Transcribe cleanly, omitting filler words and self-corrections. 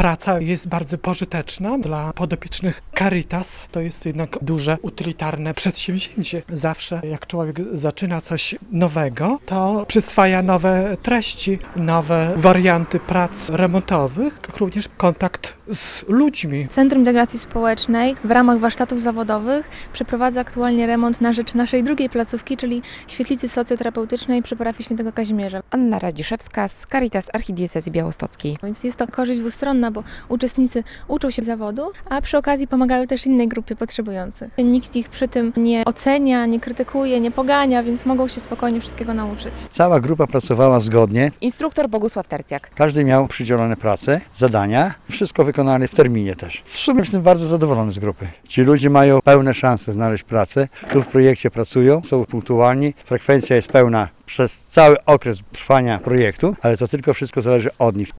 praca jest bardzo pożyteczna dla podopiecznych Caritas. To jest jednak duże, utylitarne przedsięwzięcie. Zawsze jak człowiek zaczyna coś nowego, to przyswaja nowe treści, nowe warianty prac remontowych, jak również kontakt z ludźmi. Centrum Integracji Społecznej w ramach warsztatów zawodowych przeprowadza aktualnie remont na rzecz naszej drugiej placówki, czyli świetlicy socjoterapeutycznej przy parafii Świętego Kazimierza. Anna Radziszewska z Caritas Archidiecezji Białostockiej. Więc jest to korzyść dwustronna, bo uczestnicy uczą się zawodu, a przy okazji pomagają też innej grupie potrzebujących. Nikt ich przy tym nie ocenia, nie krytykuje, nie pogania, więc mogą się spokojnie wszystkiego nauczyć. Cała grupa pracowała zgodnie. Instruktor Bogusław Tercjak. Każdy miał przydzielone prace, zadania. Wszystko wykonane w terminie też. W sumie jestem bardzo zadowolony z grupy. Ci ludzie mają pełne szanse znaleźć pracę. Tu w projekcie pracują, są punktualni. Frekwencja jest pełna przez cały okres trwania projektu, ale to tylko wszystko zależy od nich.